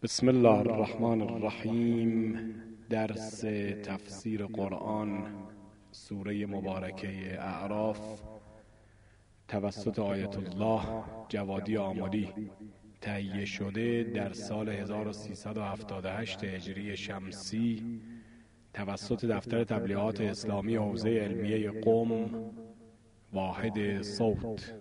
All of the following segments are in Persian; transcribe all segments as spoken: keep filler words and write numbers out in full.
بسم الله الرحمن الرحیم. درس تفسیر قرآن سوره مبارکه اعراف توسط آیت الله جوادی آملی تهیه شده در سال هزار و سیصد و هفتاد و هشت هجری شمسی توسط دفتر تبلیغات اسلامی حوزه علمیه قم واحد صوت.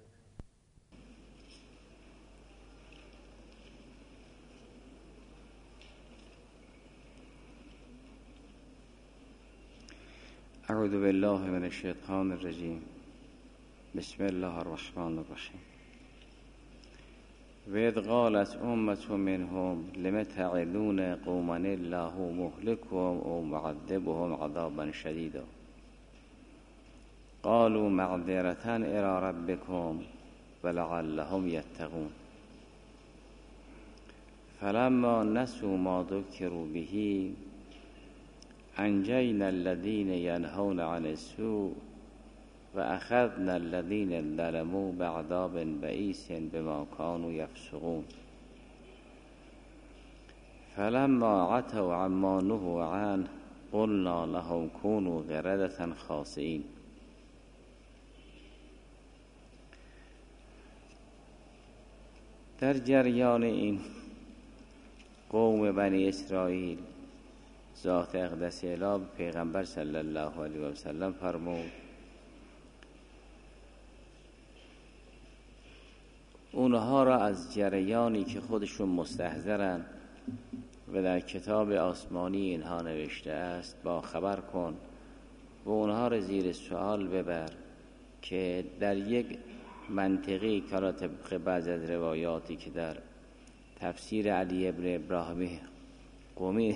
اعوذ بالله من الشیطان الرجیم. بسم الله الرحمن الرحیم. و اذ قالت امة منهم لم تعظون قوما الله مهلكهم او معذبهم عذابا شديدا قالوا معذرة الى ربكم ولعلهم يتقون فلما نسوا ما ذكروا به انجینا الذین ینهون عن السوء و اخذنا الذین ظلموا بعذاب بئیس بما كانوا یفسقون فلما عتوا عما نهوا عنه قلنا لهم كونوا قردة خاسئین. در جریان این قوم بنی اسرائیل ذات اقدس اله پیغمبر صلی الله علیه و سلم فرمود اونها را از جریانی که خودشون مستحضرن و در کتاب آسمانی اینها نوشته است با خبر کن و اونها را زیر سوال ببر که در یک منطقی که را طبق بعض از روایاتی که در تفسیر علی ابن ابراهیم قمی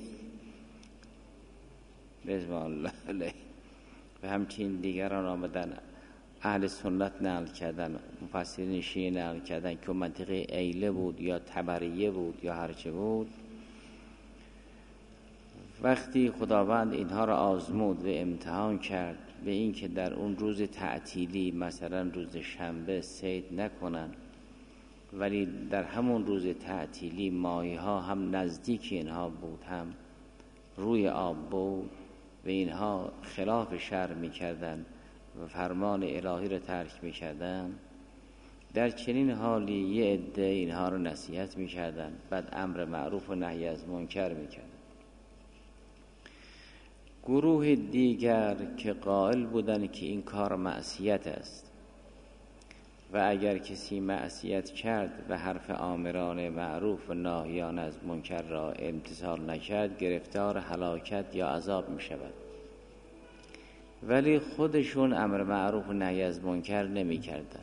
رضوان الله علیه و همچین دیگران آمدن اهل سنت نقل کردن، مفسرین شیعه نقل کردن که منطقه ایله بود یا تبریه بود یا هرچه بود. وقتی خداوند اینها را آزمود و امتحان کرد به این که در اون روز تعطیلی مثلا روز شنبه صید نکنن، ولی در همون روز تعطیلی ماهی ها هم نزدیک اینها بود هم روی آب بود و اینها خلاف شرع میکردن و فرمان الهی را ترک میکردن، در چنین حالی یه عده اینها را نصیحت میکردن، بعد امر معروف و نهی از منکر میکردن. گروه دیگر که قائل بودن که این کار معصیت است و اگر کسی معصیت کرد و حرف آمران معروف و ناهیان از منکر را امتثال نکرد گرفتار هلاکت یا عذاب می شود، ولی خودشون امر معروف و نهی از منکر نمی کردن.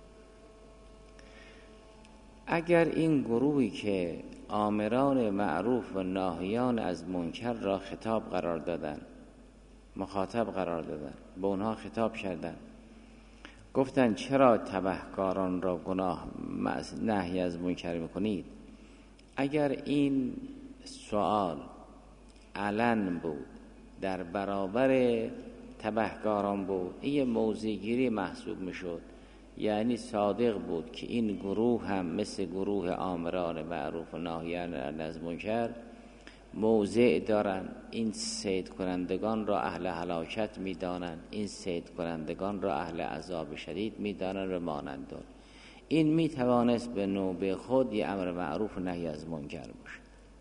اگر این گروهی که آمران معروف و ناهیان از منکر را خطاب قرار دادن، مخاطب قرار دادن، به اونها خطاب کردن، گفتن چرا تبهکاران را گناه نهی از منکر میکنید؟ اگر این سوال علن بود، در برابر تبهکاران بود، این موضع گیری محسوب میشد، یعنی صادق بود که این گروه هم مثل گروه آمران معروف و ناهیان از منکر موضع دارن، این صید کنندگان را اهل هلاکت میدانند، این صید کنندگان را اهل عذاب شدید میدانند و مانند. این میتوانست به نوبه خود یه امر معروف و نهی از منکر باشه،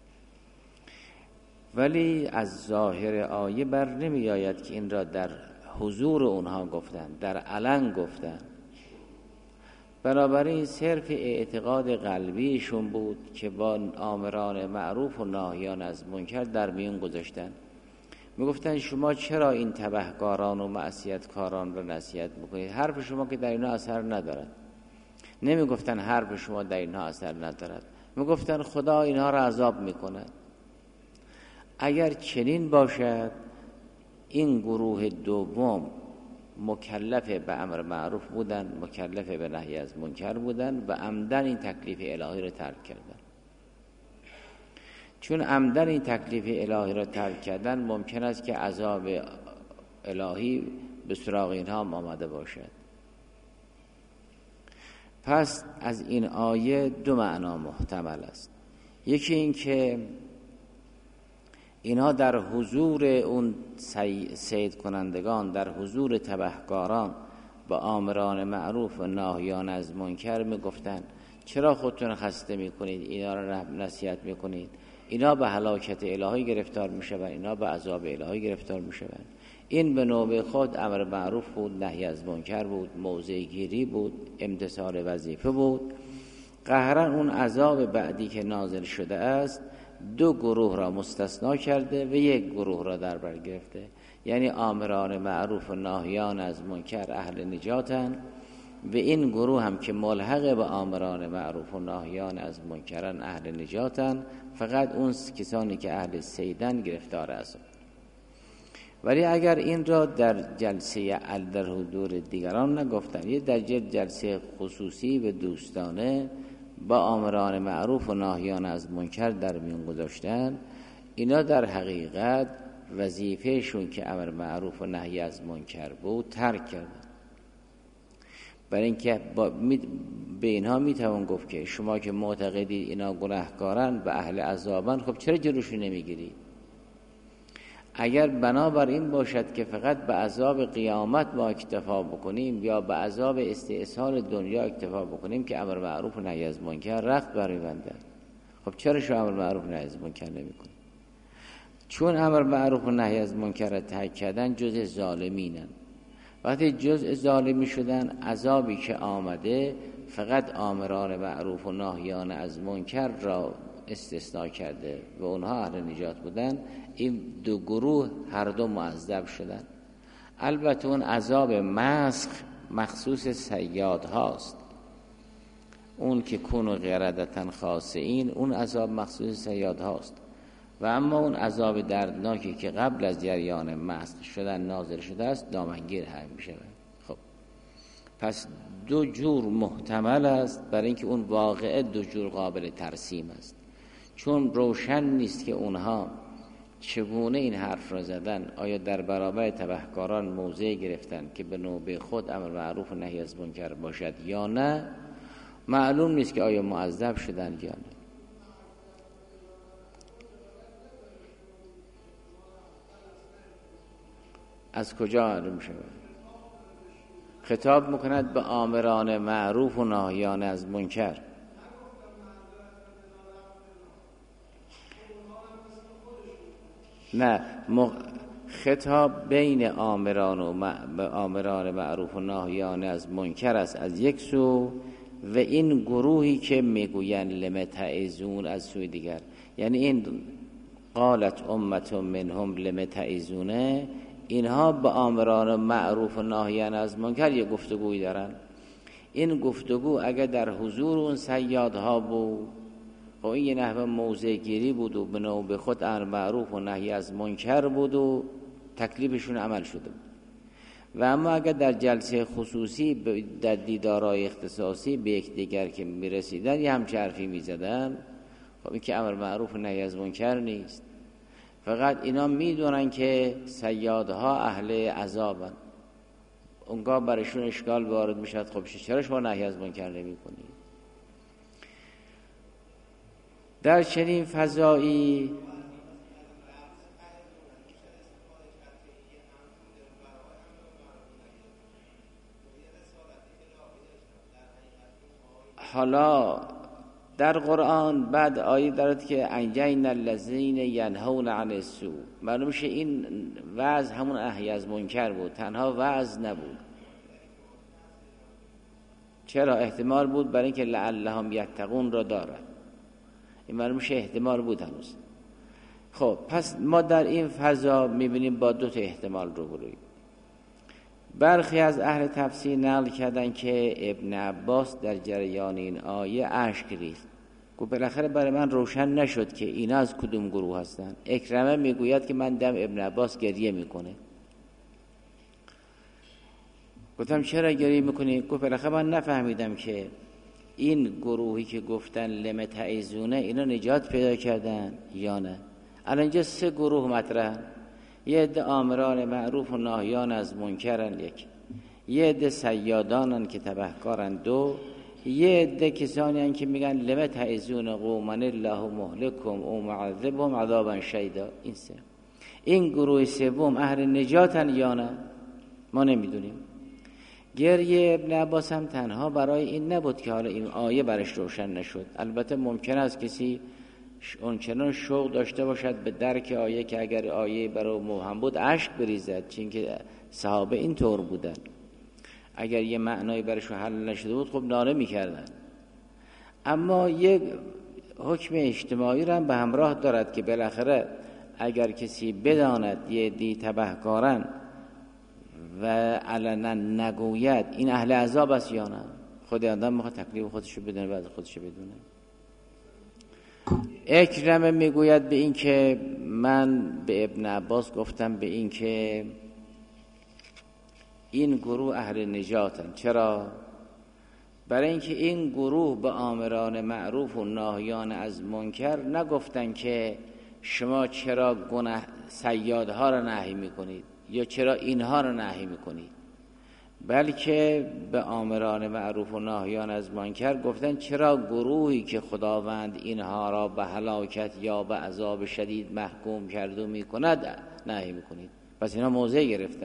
ولی از ظاهر آیه بر نمی آید که این را در حضور اونها گفتن، در علن گفتن. بنابراین صرف اعتقاد قلبیشون بود که با آمران معروف و ناهیان از منکر در میون گذاشتن. میگفتن شما چرا این تبهکاران و معصیتکاران را نصیحت میکنید؟ حرف شما که در اینها اثر ندارد. نمیگفتن حرف شما در اینها اثر ندارد، میگفتن خدا اینها را عذاب میکند. اگر چنین باشد این گروه دوم مکلف به امر معروف بودن، مکلف به نهی از منکر بودن و عمدن این تکلیف الهی را ترک کردن. چون عمدن این تکلیف الهی را ترک کردن ممکن است که عذاب الهی به سراغ اینها آمده باشد. پس از این آیه دو معنا محتمل است. یکی این که اینها در حضور اون صید کنندگان، در حضور تبهکاران با آمران معروف و ناهیان از منکر میگفتن چرا خودتون خسته میکنید، اینا رو نصیحت میکنید، اینا به هلاکت الهی گرفتار میشوند، اینا به عذاب الهی گرفتار میشوند. این به نوبه خود امر معروف بود، نهی از منکر بود، موضع گیری بود، امتثال وظیفه بود. قهرن اون عذاب بعدی که نازل شده است دو گروه را مستثنا کرده و یک گروه را در بر گرفته، یعنی آمران معروف و ناهیان از منکر اهل نجاتن و این گروه هم که ملحق به آمران معروف و ناهیان از منکرن اهل نجاتن، فقط اون کسانی که اهل صیدن گرفتار است. ولی اگر این را در جلسه در حضور دیگران نگفتن، یه در جلسه خصوصی و دوستانه با آمران معروف و ناهیان از منکر در میان گذاشتن، اینا در حقیقت وظیفهشون که امر معروف و نهی از منکر بود ترک کردن. برای اینکه به اینها میتوان گفت که شما که معتقدید اینا گناهکارن و اهل عذابن، خب چرا جلوشون نمیگیرید؟ اگر بنابر این باشد که فقط به عذاب قیامت ما اکتفا بکنیم یا به عذاب استئصال دنیا اکتفا بکنیم که امر معروف و نهی از منکر رخت برمی‌بندد، خب چرا شما امر معروف و نهی از منکر نمی‌کنید؟ چون امر معروف و نهی از منکر را ترک کردن جزء ظالمینن. وقتی جزء ظالمی شدن، عذابی که آمده فقط آمران معروف و ناهیان از منکر را استثناء کرده و اونها اهل نجات بودن. این دو گروه هر دو معذب شدن. البته اون عذاب مسخ مخصوص صیاد هاست، اون که کونوا قردة خاسئین، اون عذاب مخصوص صیاد هاست. و اما اون عذاب دردناکی که قبل از جریان مسخ شدن نازل شده است دامنگیر هم میشه. خب پس دو جور محتمل است، برای اینکه اون واقعه دو جور قابل ترسیم است. چون روشن نیست که اونها چگونه این حرف را زدن، آیا در برابر تبهکاران موضع گرفتن که به نوبه خود امر معروف و نهی از منکر باشد یا نه، معلوم نیست که آیا معذب شدن یا نه. از کجا معلوم شود؟ خطاب میکند به آمران معروف و ناهیان از منکر. نه، خطاب بین آمران و آمران معروف و ناهیان از منکر است از یک سو، و این گروهی که میگویند لم تعظون از سوی دیگر. یعنی این قالت امت منهم لم تعظون، اینها با آمران معروف و ناهیان از منکر یه گفتگویی دارن. این گفتگو اگر در حضور اون صیادها بود، خب این یه نحوه موضع گیری بود و به نوبه خود امر معروف و نهی از منکر بود و تکلیفشون عمل شده بود. و اما اگر در جلسه خصوصی در دیدارهای اختصاصی به یک دیگر که میرسیدن یه همچه حرفی میزدن، خب این که امر معروف و نهی از منکر نیست. فقط اینا میدونن که صیادها اهل عذابن، اونگاه برشون اشکال وارد میشد، خب چرا شما نهی از منکر نمی کنید؟ در چنین فضایی حالا در قرآن بعد آیه دارد که انجینا الذین ینهون عن السوء، معلوم میشه این وعظ همون نهی از منکر بود، تنها وعظ نبود. چرا؟ احتمال بود برای اینکه لعلهم یتقون را دارد، این معلوم میشه احتمال بود هنوز. خب پس ما در این فضا میبینیم با دو تا احتمال رو برویم. برخی از اهل تفسیر نقل کردن که ابن عباس در جریان این آیه اشک ریخت، گفت بالاخره برای من روشن نشد که اینا از کدوم گروه هستن. اکرمه میگوید که من دم ابن عباس گریه میکنه. گفتم چرا گریه میکنی؟ گفت بالاخره من نفهمیدم که این گروهی که گفتن لم تعظون اینا نجات پیدا کردن یا نه. الان اینجا سه گروه مطرحن، یه عده آمران معروف و ناهیان از منکرن، یک یه عده صیادانن که تبهکارن، دو یه عده کسانی هستند که میگن لم تعظون قوما الله مهلکهم او معذبهم عذابا شدیدا. این سه این گروه سوم اهل نجاتن یا نه ما نمیدونیم. گریه ابن عباس هم تنها برای این نبود که حالا این آیه برش روشن نشد. البته ممکن است کسی اونچنان شوق داشته باشد به درک آیه که اگر آیه برای مبهم بود اشک بریزد، چون که صحابه این طور بودن. اگر یه معنایی برش حل نشده بود خب ناله میکردن. اما یک حکم اجتماعی را هم به همراه دارد که بالاخره اگر کسی بداند یه دی تبهکارن و علنا نگوید این اهل عذاب است یا نه، خود آدم میخواد تکلیف خودشو بدونه بعد خودشو بدونه. اکرمه میگوید به این که من به ابن عباس گفتم به این که این گروه اهل نجاتن. چرا؟ برای اینکه این گروه به آمران معروف و ناهیان از منکر نگفتن که شما چرا گناه صیادها را نهی میکنید یا چرا اینها را نهی میکنید، بلکه به آمران معروف و ناهیان از منکر گفتن چرا گروهی که خداوند اینها را به هلاکت یا به عذاب شدید محکوم کرده میکند نهی میکنید. پس اینا موضع گرفتن.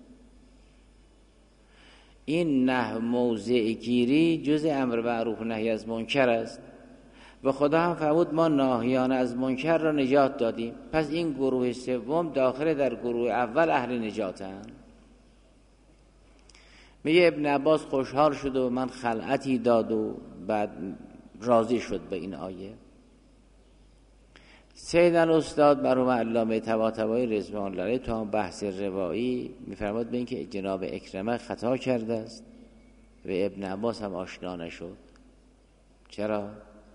این نه موضع گیری جز امر معروف و نهی از منکر است و خدا هم فرمود ما ناهیان از منکر را نجات دادیم. پس این گروه سوم داخل در گروه اول اهل نجاتند. میگه ابن عباس خوشحال شد و من خلعتی داد و بعد راضی شد به این آیه. سیدن استاد مرحوم علامه طباطبایی رضوان الله علیه تو هم بحث روایی میفرماد به این که جناب اکرمه خطا کرده است و ابن عباس هم آشنا نشد. چرا؟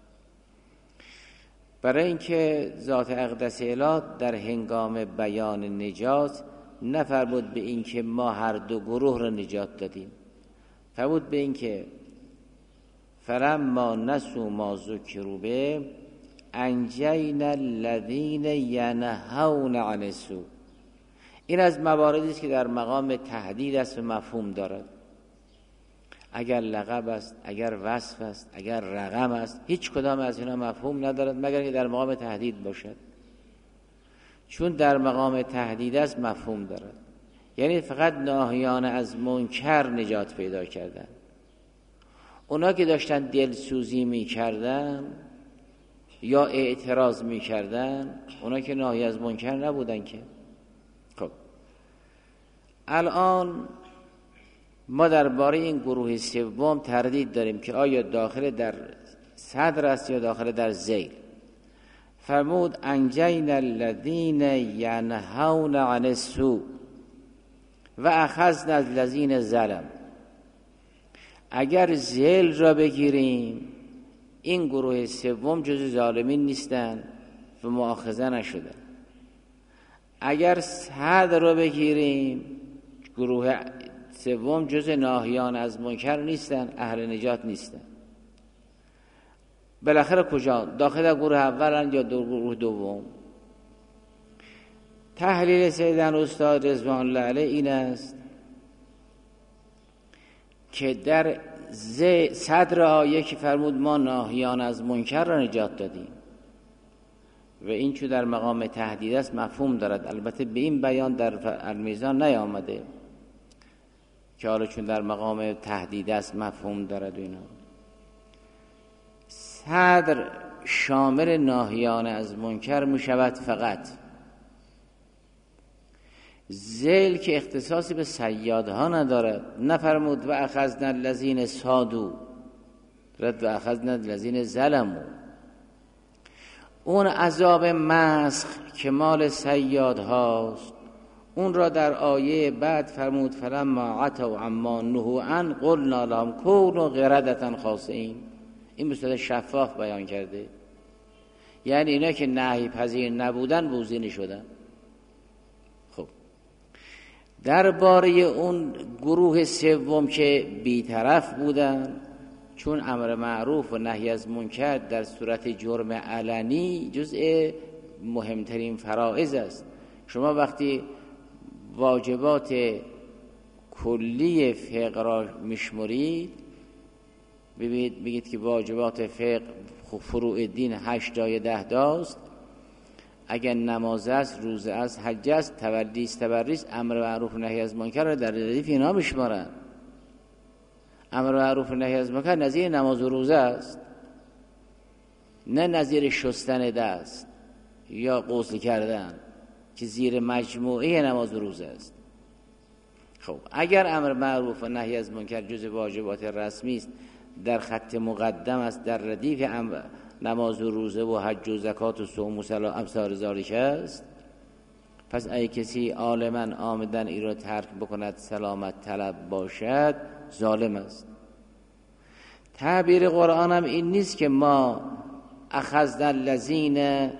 برای اینکه ذات اقدس اله در هنگام بیان نجات نفرمود به این که ما هر دو گروه را نجات دادیم، فرمود به این که فلما نسوا ما ذکروا به انجینا الذین ینهون عن السوء. این از مواردی است که در مقام تهدید است و مفهوم دارد. اگر لقب است، اگر وصف است، اگر رقم است، هیچ کدام از اینا مفهوم ندارد مگر که در مقام تهدید باشد. چون در مقام تهدید است مفهوم دارد، یعنی فقط ناهیان از منکر نجات پیدا کردن. اونا که داشتن دلسوزی میکردن یا اعتراض میکردن اونا که ناهی از منکر نبودن که. خب الان ما درباره این گروه سوم تردید داریم که آیا داخل در صدر است یا داخل در ذیل. فرمود انجینا الذین ینهون عن السوء و اخذنا الذین ظلموا. اگر ذیل را بگیریم این گروه سوم جز ظالمین نیستن و مؤاخذه نشدن. اگر صدر را بگیریم گروه سوم جز ناهیان از منکر نیستن، اهل نجات نیستن. بالاخره کجا؟ داخل گروه اولن یا دو گروه دوم؟ تحلیل سیدن استاد رضوان الله علیه این است که در صدر آیه که فرمود ما ناهیان از منکر را نجات دادیم و این چون در مقام تهدید است مفهوم دارد. البته به این بیان در المیزان نیامده که حالا چون در مقام تهدید است مفهوم دارد و اینا. صدر شامل ناهیان از منکر می شود فقط. ذیل که اختصاصی به صیادها ندارد. نفرمود و اخذنا الذین صادوا، رد و اخذنا الذین ظلموا. اون عذاب مسخ که مال صیادهاست اون را در آیه بعد فرمود فلما عتوا عما نهوا عنه قلنا لهم کونوا قردة خاسئین. این به صورت شفاف بیان کرده، یعنی اینا که نهی پذیر نبودن بوزینی شدن. خب درباره اون گروه سوم که بی‌طرف بودن، چون امر معروف و نهی از منکر در صورت جرم علنی جزء مهمترین فرائض است. شما وقتی واجبات کلی فقه را میشمرید ببینید بگید که واجبات فقه فروع دین هشت تا ده تاست. اگر نماز است، روزه است، حج است، تولی است، تبری است، امر معروف و نهی از منکر را در ردیف اینا میشمارن. امر معروف و نهی از منکر نظیر نماز و روزه است، نه نظیر شستن دست یا غسل کردن که زیر مجموعه نماز و روزه است. خب اگر امر معروف و نهی از منکر جز واجبات رسمی است، در خط مقدم است، در ردیف نماز و روزه و حج و زکات و صوم و صلاة امثال ذالک است، پس اگه کسی عالما عامدن این را ترک بکند سلامت طلب باشد ظالم است. تعبیر قرآن هم این نیست که ما اخذنا الذین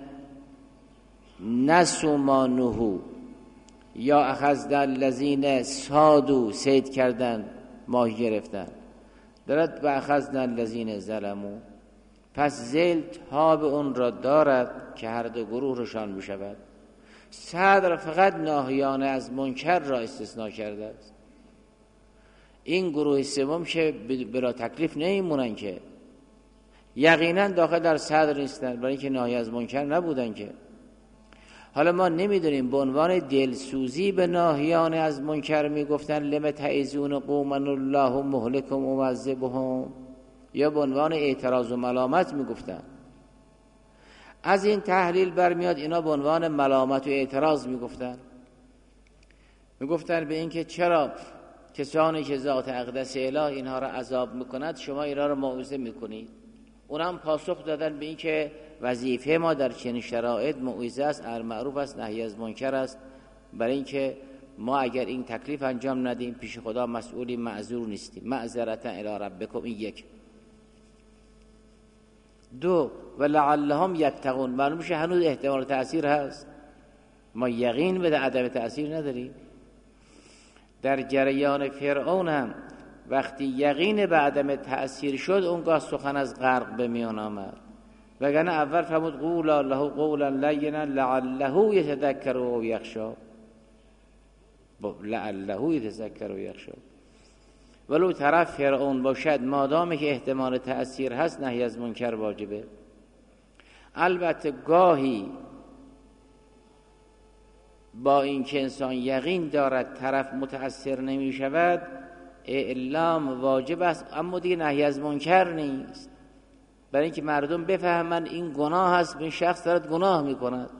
نسوا ما نهوا یا اخذنا الذین صادوا صید کردن ماهی گرفتن، دارد و اخذنا الذین ظلموا. پس ذیل تاب اون را دارد که هر دو گروه روشان بشود. صدر فقط ناهیان از منکر را استثناء کرده است. این گروه سوم که بلا تکلیف نمیمونن که یقینا داخل در صدر نیستن، برای اینکه ناهی از منکر نبودن که. حالا ما نمیدونیم به عنوان دلسوزی به ناهیان از منکر میگفتن لم تعظون قوما الله مهلکهم و معذبهم، یا به عنوان اعتراض و ملامت میگفتن. از این تحلیل برمیاد اینا به عنوان ملامت و اعتراض میگفتن. میگفتن به اینکه چرا کسانی که ذات اقدس اله اینها را عذاب میکند شما اینا را موعظه میکنید. اونم پاسخ دادن به اینکه وظیفه ما در چنین شرایط موعظه است، امر معروف است، نهی از منکر است، برای اینکه ما اگر این تکلیف انجام ندیم پیش خدا مسئولی معذور نیستیم. معذرتا الی ربکم. این یک. دو و لعلهم یتقون. معلوم شه هنوز احتمال تأثیر هست، ما یقین به عدم تأثیر نداریم. در جریان فرعون هم وقتی یقین به عدم تأثیر شد اونگاه سخن از غرق به میان آمد، وگرنه اول فرمود قولا له قولا لینا لعله یتذکر و یخشی. لعله یتذکر و یخشی. ولو طرف فرعون باشد مادامی که احتمال تأثیر هست نهی از منکر واجبه. البته گاهی با این که انسان یقین دارد طرف متأثر نمی شود اعلام واجب است، اما دیگه نهی از منکر نیست، برای اینکه مردم بفهمن این گناه هست، این شخص دارد گناه می کند.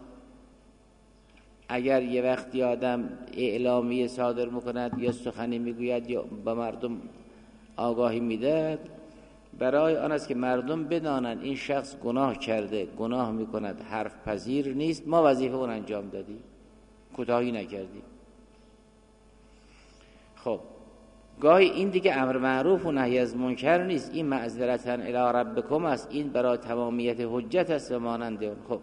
اگر یه وقتی آدم اعلامیه صادر میکند یا سخنی میگوید یا به مردم آگاهی میدهد، برای آن است که مردم بدانند این شخص گناه کرده، گناه میکند، حرف پذیر نیست، ما وظیفه اون انجام دادیم، کوتاهی نکردیم. خب گاهی این دیگه امر معروف و نهی از منکر نیست، این معذرتا الی ربکم است، این برای تمامیت حجت است و مانند اون. خب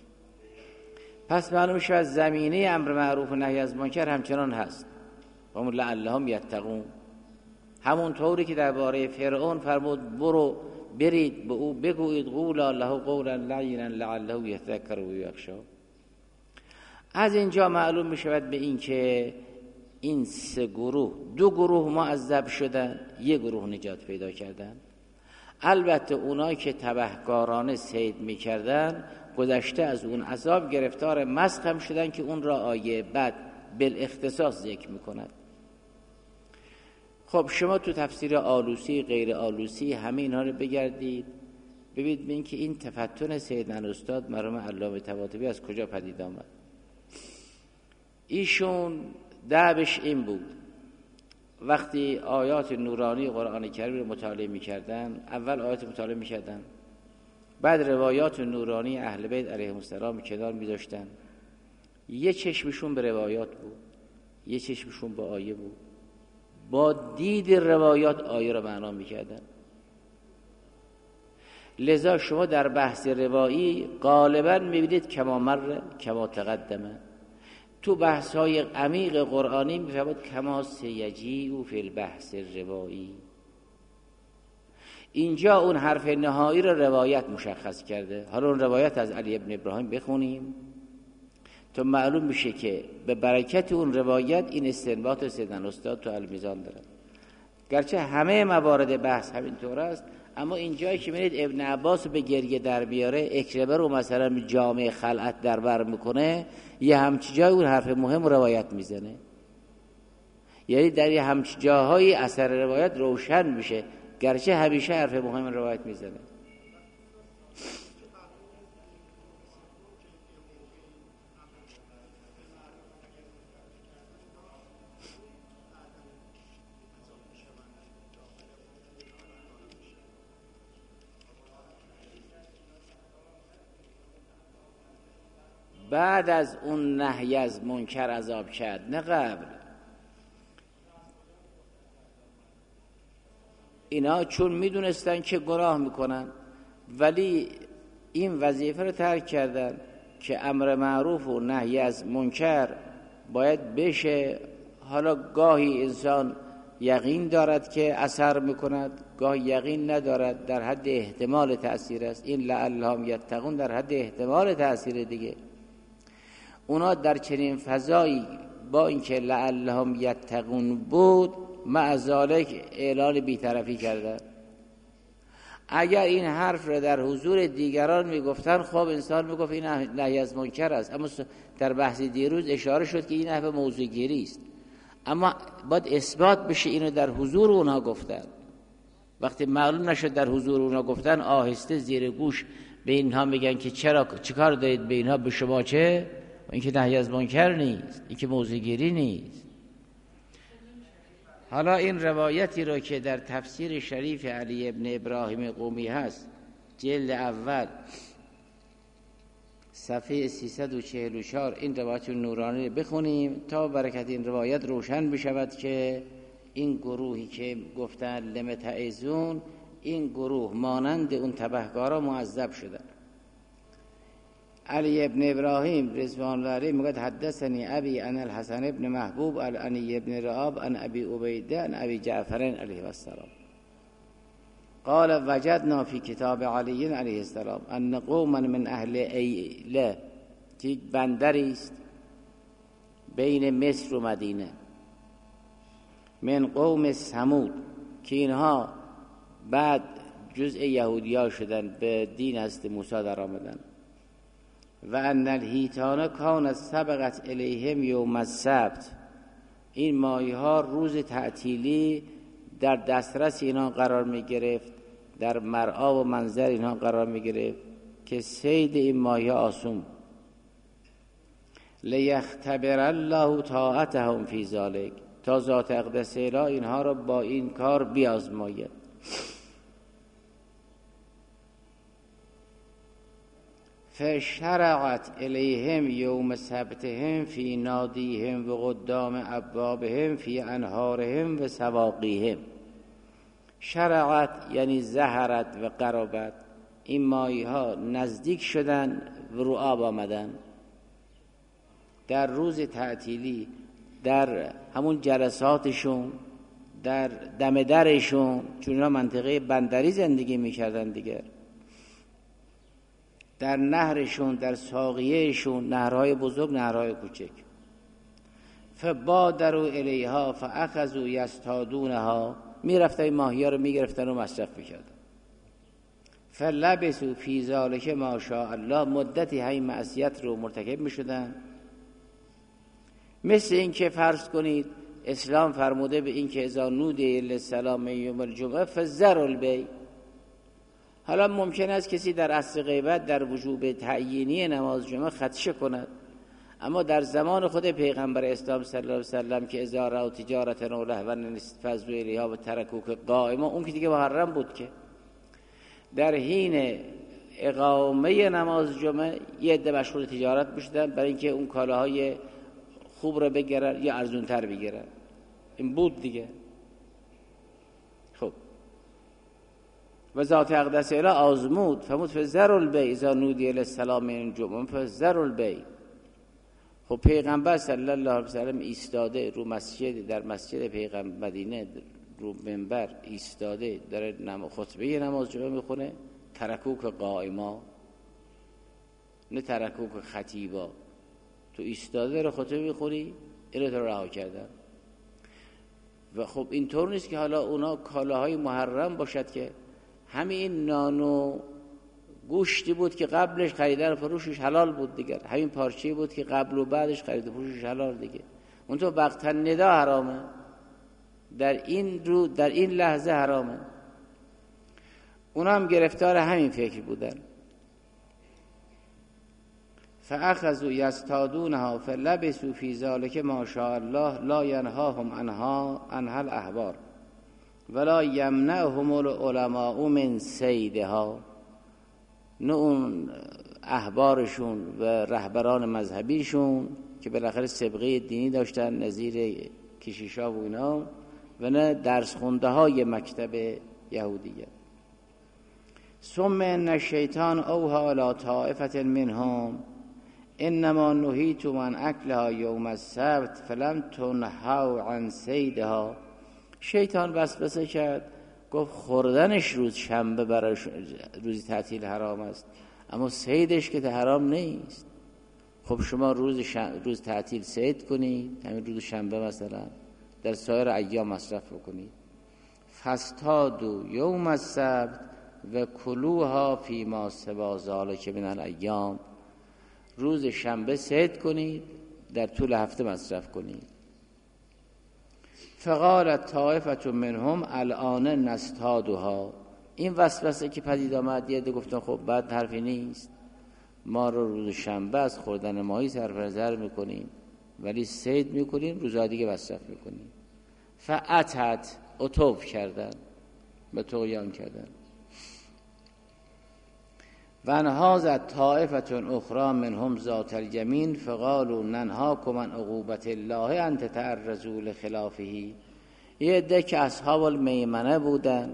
پس معلوم شد زمینه امر معروف و نهی از منکر همچنان هست. و لعلهم یتقون، همون طوری که درباره فرعون فرمود برو برید به او بگویید قولا له قولا لینا لعله یتذکر و یخشی. از اینجا معلوم می شود به این که این سه گروه، دو گروه معذب شدن، یک گروه نجات پیدا کردن. البته اونایی که تبهکارانه صید می کردن گذشته از اون عذاب گرفتار مسخ هم شدن که اون را آیه بعد بالاختصاص ذکر می کند. خب شما تو تفسیر آلوسی غیر آلوسی همه اینها رو بگردید ببینید ببین که این تفتن سیدنا استاد مرحوم علامه طباطبایی از کجا پدید آمد. ایشون دعوش این بود وقتی آیات نورانی قرآن کریم رو مطالعه می‌کردن، اول آیات مطالعه می‌کردن، بعد روایات نورانی اهل بیت علیهم السلام کنار می‌ذاشتن. یه چشمشون به روایات بود، یه چشمشون به آیه بود. با دید روایات آیه رو معنا می‌کردن. لذا شما در بحث روایی غالباً می‌بینید کما مر کما تقدمه. تو بحث‌های عمیق قرآنی می‌فهمید کما سیجیء فی البحث الروایی. اینجا اون حرف نهایی رو روایت مشخص کرده. حالا اون روایت از علی ابن ابراهیم بخونیم تو معلوم میشه که به برکت اون روایت این استنباط سیدنا استاد تو المیزان داره. گرچه همه موارد بحث همین طور است، اما اینجایی که میرید ابن عباس به گریه در بیاره، اکرمه رو مثلا جامعه خلعت در بر میکنه، یه همچی جای اون حرف مهم روایت میزنه. یعنی در یه همچی جاهای اثر روایت روشن میشه، گرچه همیشه حرف مهم روایت میزنه. بعد از اون نهی از منکر عذاب کرد، نه قبل. اینا چون میدونستن که گناه میکنن ولی این وظیفه رو ترک کردن که امر معروف و نهی از منکر باید بشه. حالا گاهی انسان یقین دارد که اثر میکند، گاهی یقین ندارد، در حد احتمال تأثیر است. این لعلهم یتقون در حد احتمال تأثیر دیگه. اونا در چنین فضایی با اینکه لعلهم یتقون بود، مع ذالک اعلان بی‌طرفی کردن. اگر این حرف را در حضور دیگران میگفتن، خب انسان میگفت این نهی از منکر است، اما در بحث دیروز اشاره شد که این حرف موضوع گیری است. اما باید اثبات بشه اینو در حضور اونا گفتن. وقتی معلوم نشد در حضور اونا گفتن، آهسته زیر گوش به اینها میگن که چرا چیکار دارید به اینها، به شما چه؟ این که نهی از منکر نیست، این که موضوع گیری نیست. حالا این روایتی رو که در تفسیر شریف علی ابن ابراهیم قمی هست، جلد اول صفحه سیصد و چهل و چهار، این روایت نورانی رو بخونیم تا برکت این روایت روشن بشود که این گروهی که گفتن لمتعزون، این گروه مانند اون تبهکارا معذب شدن. علی ابن ابراهیم رضوان الله علیه میگه حدثنی ابی ان الحسن ابن محبوب علی ابن رعاب ان ابی عبیده ان ابی جعفر علیه السلام قال وجدنا فی کتاب علی علیه السلام ان قوما من اهل ایله، که بندری است بین مصر و مدینه، من قوم ثمود، که اینها بعد جزء یهودی‌ها شدن، به دین حضرت موسی در آمدن. و ان الحیتان کانت سبقت الیهم یوم السبت، این ماهی ها روز تعطیلی در دسترس اینها قرار می گرفت، در مرعا و منظر اینها قرار می گرفت که صید این ماهی ها آسون. لیختبر الله طاعتهم فی ذلک، تا ذات اقدس الهی اینها را با این کار بیازماید. فشرعت الیهم یوم سبتهم فی نادیهم و قدام ابوابهم فی انهارهم و سواقیهم. شرعت یعنی ظهرت و قربت، این ماهی ها نزدیک شدن و رو آب آمدن در روز تعطیلی، در همون جلساتشون، در دم درشون، چون اینا منطقه بندری زندگی میکردن دیگر، در نهرشون، در ساقیهشون، نهرهای بزرگ، نهرهای کوچک. فبادروا الیها فاخذوا یصطادونها، میرفتن این ماهی ها رو میگرفتن و مصرف میکردن. فلبثوا فی ذلک ما شاء الله، مدتی همین معصیت رو مرتکب میشدن. مثل این که فرض کنید اسلام فرموده به این که اذا نودی للصلاة یوم الجمعه فذروا البیع. حالا ممکن است کسی در عصر غیبت در وجوب تعیینی نماز جمعه خدشه کند، اما در زمان خود پیغمبر اسلام صلی الله علیه و سلم که اذا رأوا تجارة او لهوا انفضوا الیها و ترکوک قائما، اون که دیگه محرم بود، که در حین اقامه نماز جمعه یه عده مشغول تجارت میشدن برای اینکه اون کالاهای خوب رو بگیرن یا ارزونتر بگیرن. این بود دیگه. خب و ذات اقدس اله آزمود فرمود فذروا البیع اذا نودی للصلاة من الجمعه فذروا البیع. خب پیغمبر صلی الله علیه و سلم ایستاده رو مسجد، در مسجد پیغمبر مدینه رو منبر ایستاده داره نم خطبه نماز جمعه میخونه، ترکوک قائما نه ترکوک خطیبا. تو ایستاده رو خطبه میخونی، اینو تو رها کردن. و خب اینطور نیست که حالا اونا کالاهای محرم باشد که همین نان و گوشتی بود که قبلش خریدن فروشش حلال بود دیگر، همین پارچه‌ای بود که قبل و بعدش خرید و فروشش حلال دیگه. اون تو وقت ندا حرامه، در این رو در این لحظه حرامه. اونا هم گرفتار همین فکر بودن. فاخذوا یصطادونها فلبثوا فی ذلک ما شاء الله لا ینهاهم عنها عنها الاحبار ولا یمنعهم العلماء من صیدها. نه اون احبارشون و رهبران مذهبیشون که بالاخره سابقه دینی داشتن نظیر کشیشا و اینا، و نه درس خونده های مکتب یهودیه. ثم ان الشیطان اوحی الی طائفة منهم انما نهیتم عن اکلها یوم السبت فلم تنهوا عن صیدها. شیطان وسوسه کرد، گفت خوردنش روز شنبه برای روز تعطیل حرام است، اما صیدش که حرام نیست. خب شما روز شن... روز تعطیل صید کنید، همین روز شنبه مثلا، در سایر ایام مصرف بکنید. فاصطادوا یوم السبت و کلوها فیما سوی ذلک من الایام. روز شنبه صید کنید، در طول هفته مصرف کنید. فقالت طائفة منهم الان نصطادها. این وسوسه که پدید آمد، یه ده گفتن خب بعد حرفی نیست، ما رو روز شنبه از خوردن ماهی صرف نظر میکنیم ولی صید میکنیم، روزهای دیگه مصرف میکنیم. فاتت اتوف کردن، به طغیان کردن. و انهازت طائفة اخرى منهم ذات الیمین فقالوا ننهاکم عن عقوبة الله ان تتعرضوا لخلافه. یه عده که اصحاب المیمنه بودن،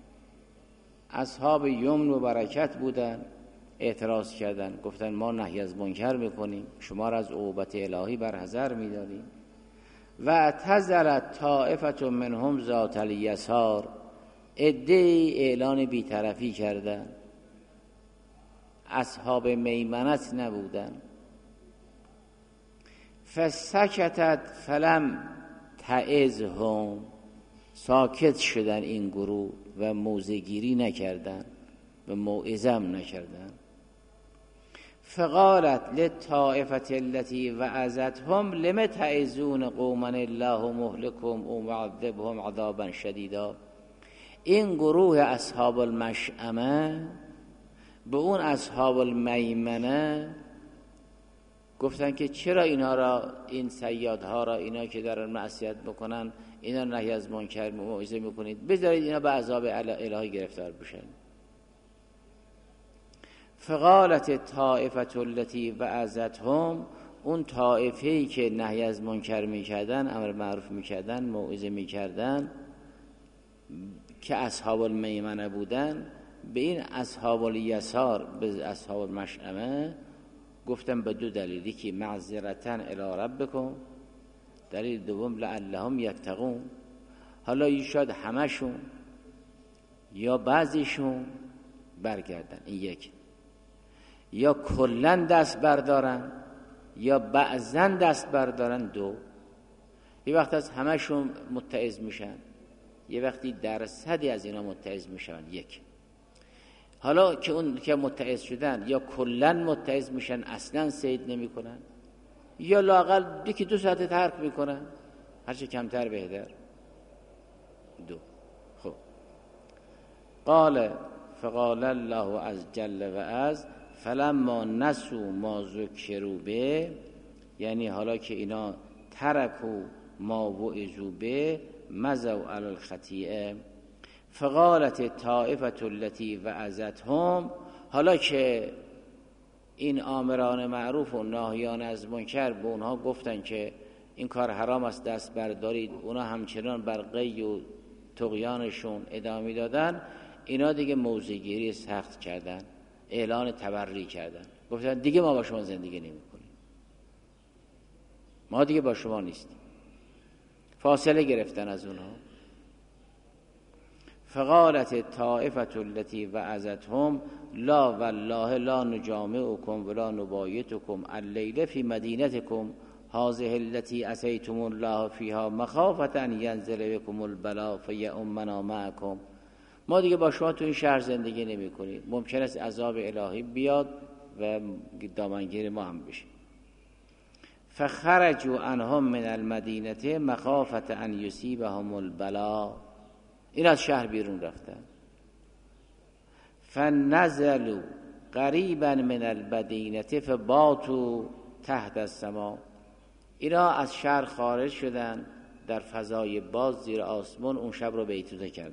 اصحاب یمن و برکت بودن، اعتراض کردن، گفتن ما نهی از منکر میکنیم، شما را از عقوبت الهی برحذر میداریم. و اعتزلت طائفة منهم ذات الیسار. عده اعلان بیطرفی کردن، اصحاب میمنت نبودن. فسکتت فلم تعظهم. ساکت شدن این گروه و موضع‌گیری نکردن و موعظم نکردن. فقالت للطائفة التي وعظتهم لم تعظون قوما الله مهلكهم او معذبهم عذابا شدیدا. این گروه اصحاب المشأمه به اون اصحاب المیمنه گفتن که چرا اینا را، این صیادها را، اینا که دارن معصیت بکنن، اینا نهی از منکر موعظه میکنید، بذارید اینا به عذاب الهی گرفتار بشن. فقالت الطائفة التي وعظتهم. اون طائفه‌ای که نهی از منکر میکردن، امر معروف میکردن، موعظه میکردن، که اصحاب المیمنه بودن، به این اصحاب الیسار، به اصحاب المشأمه گفتم به دو دلیلی، که معذرتاً الی ربکم، دلیل دوم لعلهم یتقون. حالا شاید همشون یا بعضیشون برگردن، این یک، یا کلن دست بردارن یا بعضاً دست بردارن، دو. یه وقت از همشون متعظ میشن، یه وقتی درصدی از اینا متعظ میشن، یک. حالا که اون که متعظ شدن یا کلن متعظ میشن، اصلا صید نمی کنن، یا لااقل یکی دو ساعت ترک میکنن، هرچه کمتر بهتر، دو. خب قال فقال الله از جل و از فلما نسوا ما ذکروا به، یعنی حالا که اینا ترکوا ما وعظوا به مضوا علی الخطیئه. فقالت طائفة التي وعظتهم. حالا که این آمران معروف و ناهیان از منکر به اونها گفتن که این کار حرام است، دست بردارید، اونا همچنان بر غی و طغیانشون ادامه دادن، اینا دیگه موضع‌گیری سخت کردن، اعلان تبری کردن، گفتن دیگه ما با شما زندگی نمی کنیم، ما دیگه با شما نیستیم، فاصله گرفتن از اونها. فقالت الطائفة التي وعظتهم لا والله لا نجامعكم ولا نبايتكم الليل في مدينتكم هذه التي أتيتم الله فيها مخافة أن ينزل بكم البلاء فيؤمنا معكم. ما دیگه با شما تو این شهر زندگی نمی کنیم، ممکن است عذاب الهی بیاد و دامنگیر ما هم بشه. فخرجوا عنهم من المدینه مخافة ان یصیبهم البلا، این از شهر بیرون رفتن. فنزلوا قریبا من المدینه فباتوا تحت السماء، اینا از شهر خارج شدن، در فضای باز زیر آسمان اون شب رو بیتوته کردن.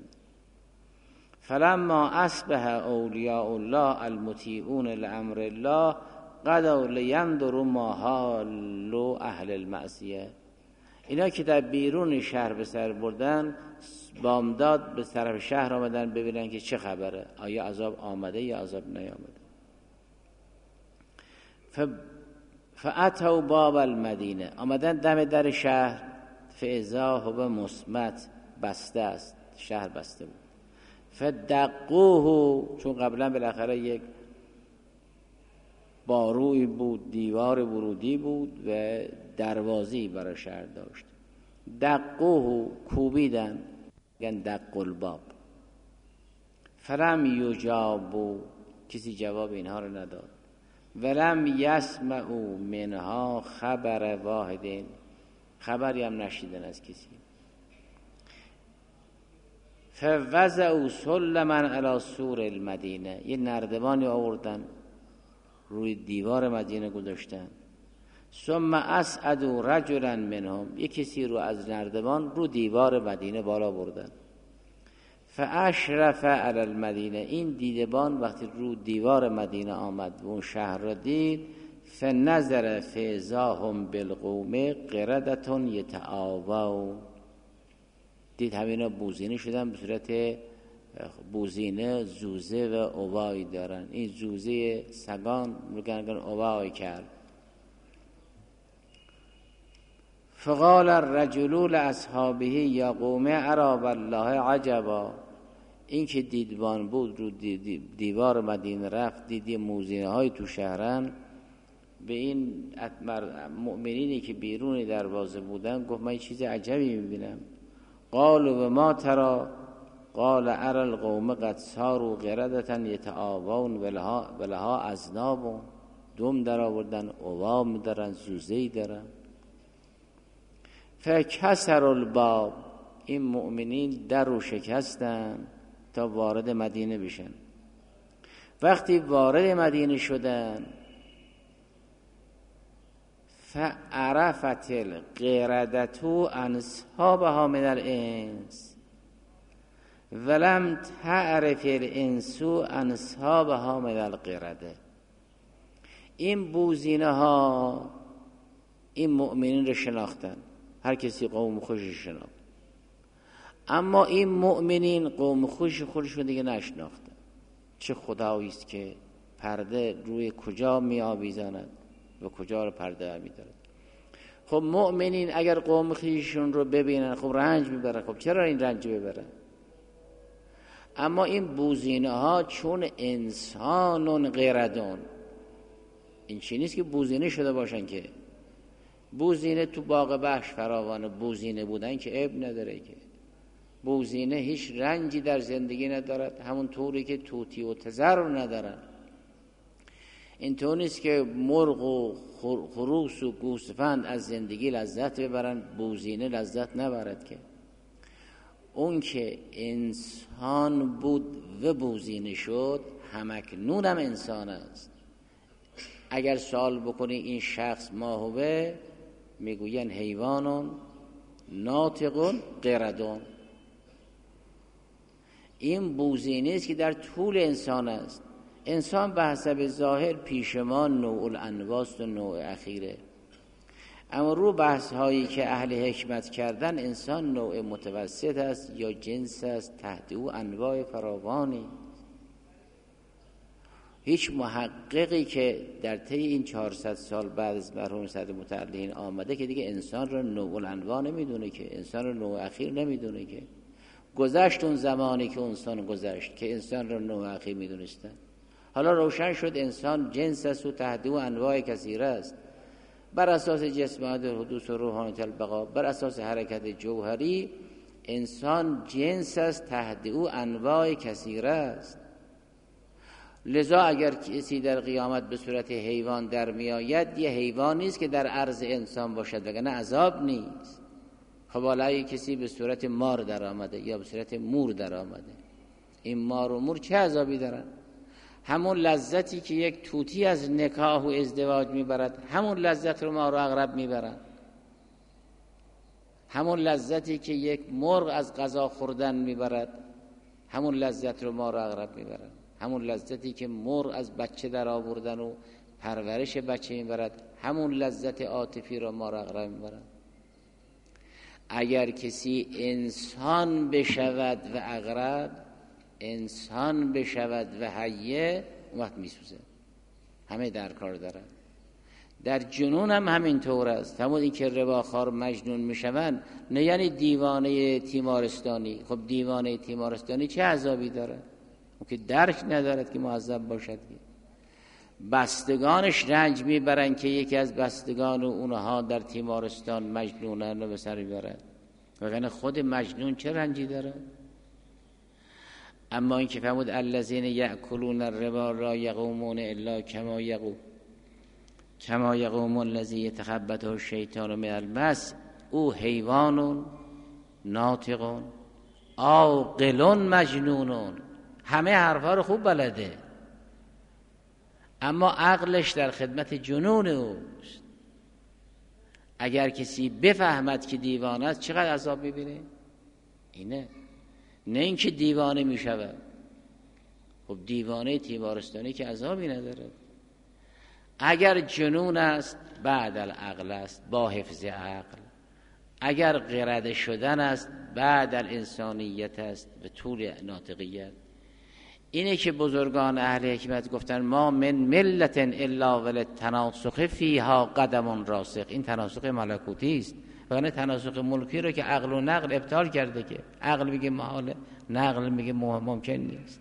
فلما اصبح اولیاء الله المطیعون لامر الله غدوا لینظروا ما حال اهل المعصیه، اینا که در بیرون شهر به سر بردن، بامداد به طرف شهر آمدن ببینن که چه خبره، آیا عذاب آمده یا عذاب نیامده. ف فاتوا باب المدینه، آمدن دم در شهر، فاذا هو مصمت، بسته است، شهر بسته بود. فدقوه، چون قبلا بالاخره یک باروی بود، دیوار ورودی بود و دروازه‌ای برای شهر داشت. دقوه، کوبیدن، میگن دق الباب. فلم یجابوا، کسی جواب اینها رو نداد. ولم یسمعوا منها خبر واحدین، خبری هم نشیدن از کسی. فوضعوا سلما علی سور المدینه، یه نردبانی آوردن روی دیوار مدینه گذاشتن. ثم اسعدوا رجلا منهم، یک کسی رو از نردبان رو دیوار مدینه بالا بردن. فاشرف علی المدینه، این دیدبان وقتی رو دیوار مدینه آمد و اون شهر را دید، فنظر فاذا هم بالقوم قردة یتآوون، دید همینا بوزینه شدن، به صورت بوزینه زوزه و اوایی دارن. این زوزه سگان میگن اوای کرد. فقال الرجل لاصحابه یا قوم ارى والله عجبا، این که دیدبان بود رو دیوار مدینه رفت، دیدی موزینه های تو شهرن، به این مؤمنینی که بیرون دروازه بودن گفت من چیز عجبی میبینم. قالوا ما ترى قال ارى القوم قد صاروا قردة یتآوون ولها اذناب، دم در آوردن، اوام دارن، زوزه‌ای دارن. فکسر الباب، این مؤمنین در رو شکستن تا وارد مدینه بشن. وقتی وارد مدینه شدن، فعرفت القردة انصابها من الانس ولم تعرف الانس انصابها من القرده، این بوزینه ها این مؤمنین رو شناختن، هر کسی قوم خوشش شناخت، اما این مؤمنین قوم خوش خودشون دیگه نشناختن. چه خدایی است که پرده روی کجا می آویزاند و کجا رو پرده می دارد. خب مؤمنین اگر قوم خویشون رو ببینن خب رنج میبرن، خب چرا این رنج ببرن؟ اما این بوزینه ها چون انسانون قردون، این چی نیست که بوزینه شده باشن، که بوزینه تو باغ بخش فراوان بوزینه بودن که عیب نداره، که بوزینه هیچ رنجی در زندگی ندارد، همون طوری که توتی و تزر رو ندارن. این طور نیست که مرغ و خروس و گوسفند از زندگی لذت ببرن، بوزینه لذت نبرد. که اون که انسان بود و بوزینه شد، همکنون هم انسان است. اگر سوال بکنی این شخص ما هوه، میگوین حیوانون ناطقون قردون. این بوزینه است که در طول انسان است. انسان به حسب ظاهر پیش ما نوع الانواست و نوع اخیره، اما رو بحث هایی که اهل حکمت کردن انسان نوع متوسط است یا جنس است، تحت او انواع فراوانی. هیچ محققی که در طی این چهارصد سال بعد از مرحوم سید متعلین آمده که دیگه انسان رو نوع الانواع نمیدونه، که انسان رو نوع اخیر نمیدونه. که گذشت اون زمانی که انسان گذشت که انسان رو نوع اخیر میدونستن. حالا روشن شد انسان جنس است و تحت او انواع کثیره است، بر اساس جسمانیت حدوث و روحانیت البقا، بر اساس حرکت جوهری انسان جنس است، تحت او انواع کثیره است. لذا اگر کسی در قیامت به صورت حیوان در می آید، یه حیوان نیست که در عرض انسان باشد، وگرنه عذاب نیست. خب حالا کسی به صورت مار در آمده یا به صورت مور در آمده، این مار و مور چه عذابی دارن؟ همون لذتی که یک طوطی از نکاح و ازدواج میبرد، همون لذت رو مار و عقرب میبرن. همون لذتی که یک مرغ از غذا خوردن میبرد، همون لذت رو مار و عقرب میبرن. همون لذتی که مرغ از بچه در آوردن و پرورش بچه میبرد، همون لذت عاطفی رو مار و عقرب میبرن. اگر کسی انسان بشود و عقرب، انسان بشود و حیه، اون وقت میسوزه. همه در کار دارن. در جنون هم همینطور است. فرمود این که رباخوار مجنون میشوند، نه یعنی دیوانه تیمارستانی. خب دیوانه تیمارستانی چه عذابی داره؟ اون که درک ندارد که معذب باشد. بستگانش رنج میبرن که یکی از بستگان اونها در تیمارستان مجنونن و به سر میبرن، وگرنه خود مجنون چه رنجی داره؟ اما این که فرمود الذین یأکلون الربا لا یقومون الا کما یقوم کما یقوم الذی یتخبطه الشیطان من المس، او حیوان ناطق عاقل مجنون. همه حرفا رو خوب بلده، اما عقلش در خدمت جنون اوست. اگر کسی بفهمد که دیوانه است، چقدر عذاب میبینه؟ اینه، نه اینکه دیوانه میشود. خب دیوانه تیمارستانی که عذابی نداره. اگر جنون است بعد العقل است، با حفظ عقل. اگر قرده شدن است بعد الانسانیت است، به طول ناطقیت. اینه که بزرگان اهل حکمت گفتن ما من ملت الا وللتناسخ فیها قدم راسخ. این تناسخ ملکوتی است، وگرنه تناسخ ملکی رو که عقل و نقل ابطال کرده، که عقل میگه محاله، نقل میگه ممکن نیست.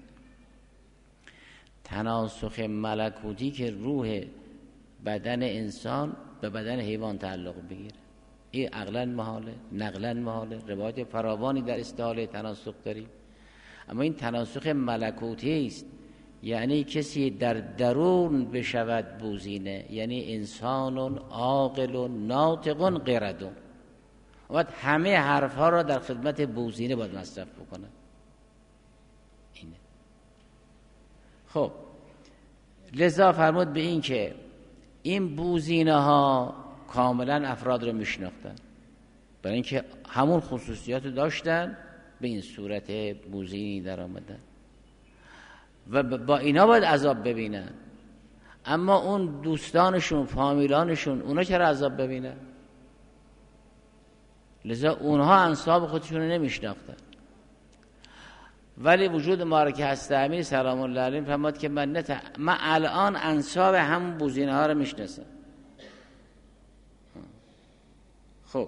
تناسخ ملکوتی که روح بدن انسان به بدن حیوان تعلق بگیره، این عقلا محاله، نقلا محاله. روایت فراوانی در استحاله تناسخ داریم. اما این تناسخ ملکوتی است، یعنی کسی در درون بشود بوزینه، یعنی انسان عاقل ناطق قرد. وقت همه حرفها را در خدمت بوزینه باید مصرف بکنه. اینه. خب لذا فرمود به این که این بوزینه ها کاملا افراد رو میشناختن، برای اینکه همون خصوصیات رو داشتن، به این صورت بوزینی در آمدن و با اینا باید عذاب ببینن. اما اون دوستانشون، فامیلانشون، اونا چرا عذاب ببینن؟ لذا اونها انساب خودشون رو نمیشناختن. ولی وجود مبارک هست امیر سلام الله علیه فرمود که من نت... من الان انساب همون بوزینه ها رو میشناسم. خب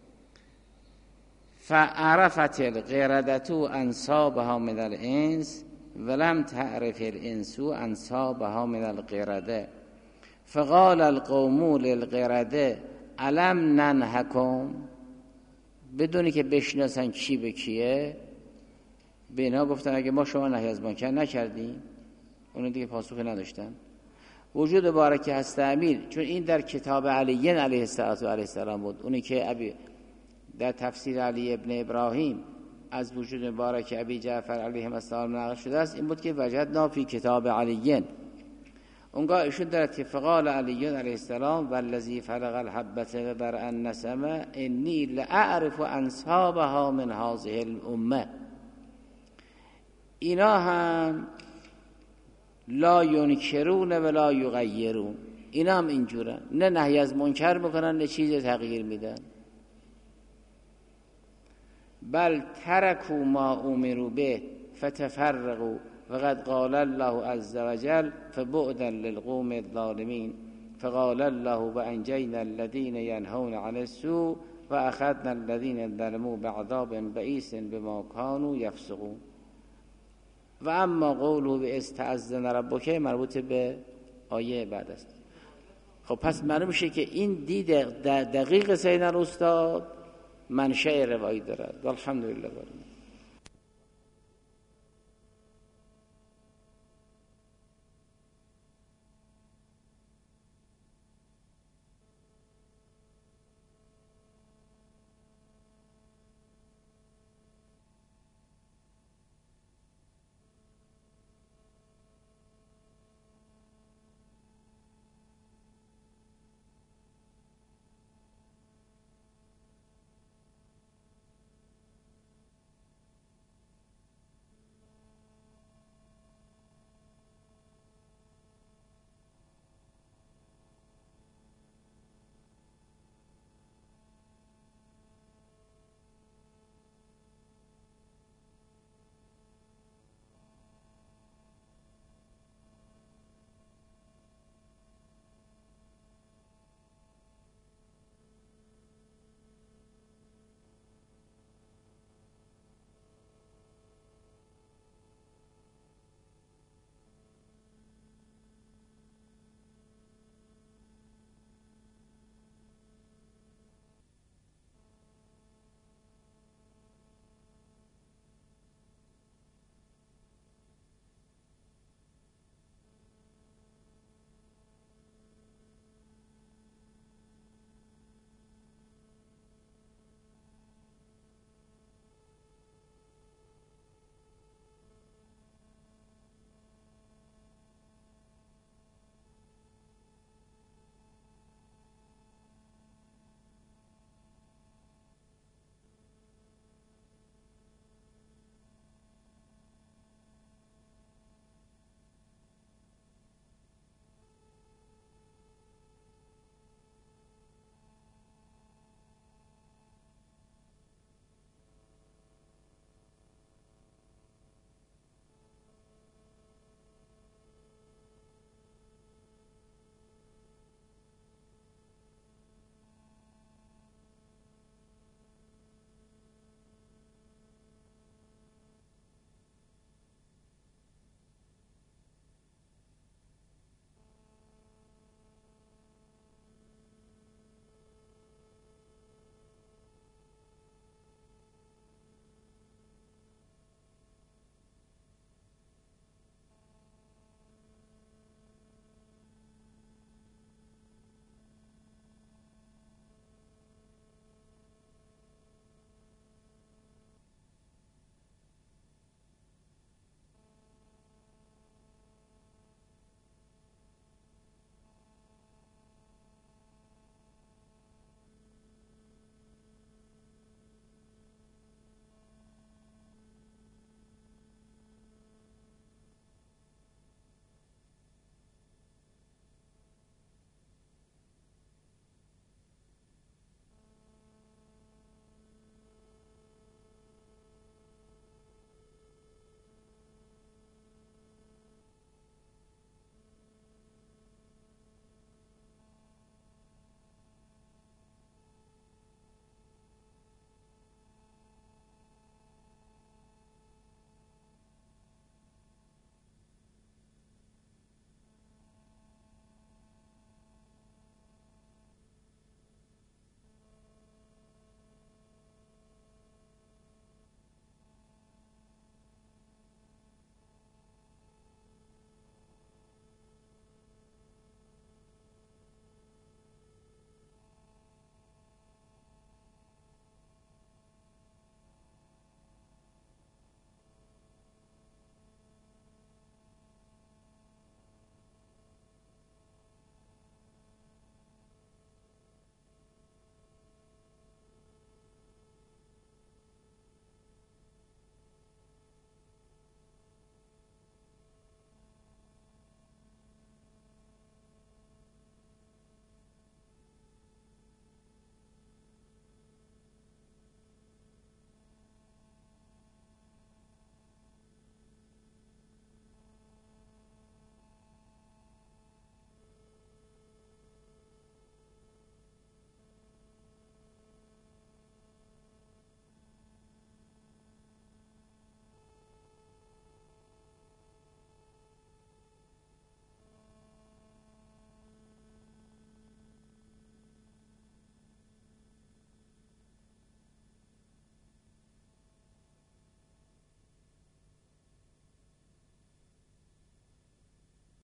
فعرفت القردة انسابها من الانس ولم تعرف الانس انسابها من القردة فقال القوم للقردة الم ننهکم، بدونی که بشناسن کی به کیه. به اینا گفتن اگه ما شما نهی از منکر نکردیم، اون دیگه پاسخی نداشتن. وجود مبارک هست امیر، چون این در کتاب علی علیه السلام بود، اونی که ابی در تفسیر علی ابن ابراهیم از وجود مبارک ابی جعفر علیه السلام نقل شده است، این بود که وجدنا فی کتاب علی. اونگاه ایشون در فقال علی علیه السلام والذی فلق الحبة وبرأ النسمة انی لاعرف انسابها من هذه الامه. اینا هم لا ینکرون ولا یغیرون، اینا هم اینجورن، نه نهی از منکر میکنن نه چیز تغییر میدن. بل ترکوا ما امروا به فتفرقوا وقد قال الله عز وجل فبعدا للقوم الظالمین فقال الله وانجینا الذین ینهون عن السوء واخذنا الذین ظلموا بعذاب بئیس بما كانوا یفسقون. و اما قوله به استعذن ربک مربوط به آیه بعد است. خب پس معلوم میشه که این دید دقیق سیدنا استاد منشأ روایی دارد. الحمدلله.